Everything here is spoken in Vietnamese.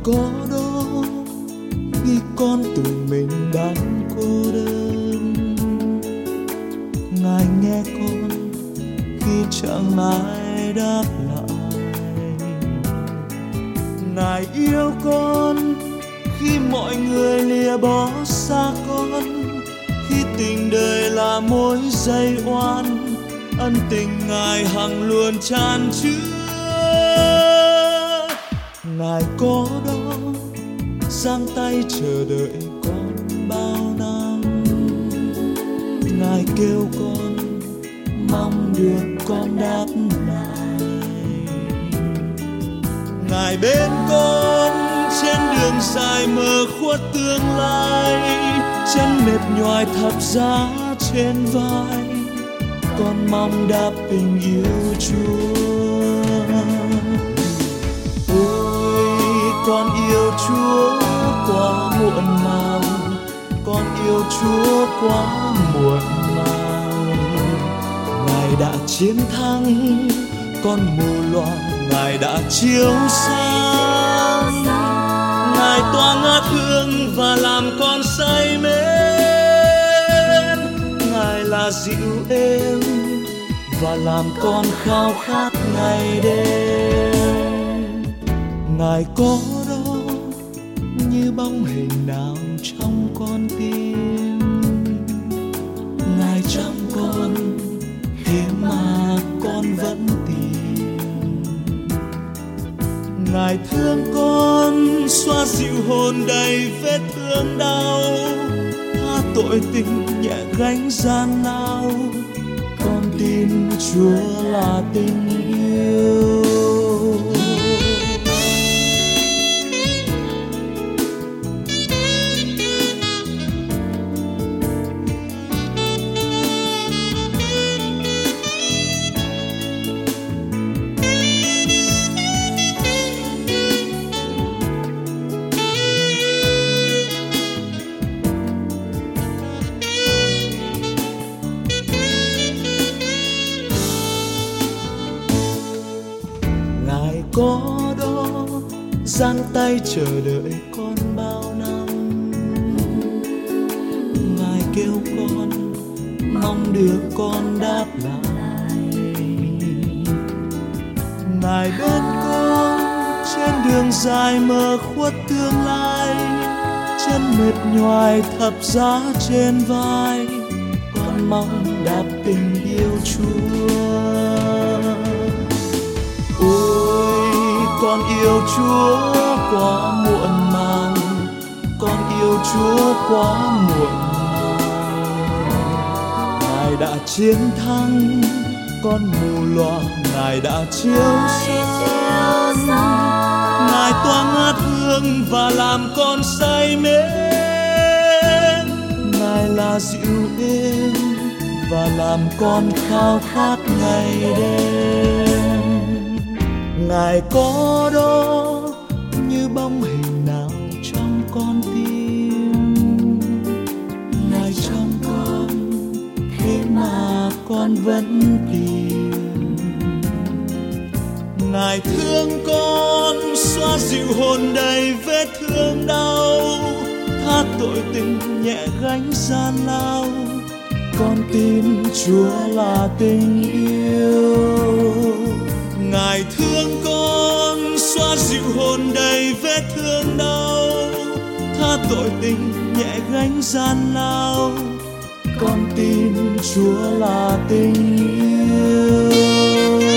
có đó khi con tưởng mình đang cô đơn. Ngài nghe con khi chẳng ai đáp lại. Ngài yêu con khi mọi người lìa bỏ xa con. Khi tình đời là mối dây oan, ân tình Ngài hằng luôn tràn chứa. Ngài có đó giang tay chờ đợi con bao năm. Ngài kêu con mong được con đáp lại. Ngài bên con trên đường dài mờ khuất tương lai. Chân mệt nhoài thập giá trên vai, con mong đáp tình yêu Chúa. Ôi con yêu Chúa quá muộn màng, con yêu Chúa quá muộn màng. Ngài đã chiến thắng con mù loà, Ngài đã chiếu sáng. Ngài tỏa ngát hương và làm con say mến. Ngài là dịu êm và làm con khao khát ngày đêm. Ngài có đó như bóng hình nào trong con tim. Ngài chăm con thế mà con vẫn tìm. Ngài thương con xoa dịu hồn đầy vết thương đau, tha tội tình nhẹ gánh gian lao. Con tin Chúa là tình yêu. Có đó giang tay chờ đợi con bao năm. Ngài kêu con mong được con đáp lại. Ngài bên con trên đường dài mờ khuất tương lai. Chân mệt nhoài thập giá trên vai, con mong đáp tình yêu Chúa. Con yêu Chúa quá muộn màng, con yêu Chúa quá muộn màng. Ngài đã chiến thắng con mù loà, Ngài đã chiếu sáng. Ngài tỏa ngát hương và làm con say mến. Ngài là dịu êm và làm con khao khát ngày đêm. Ngài có đó như bóng hình nào trong con tim. Ngài trong con thế mà con vẫn tìm. Ngài thương con xoa dịu hồn đầy vết thương đau, tha tội tình nhẹ gánh gian lao. Con tin Chúa là tình yêu. Ngài thương con xoa dịu hồn đầy vết thương đau, tha tội tình nhẹ gánh gian lao. Con tin Chúa là tình yêu.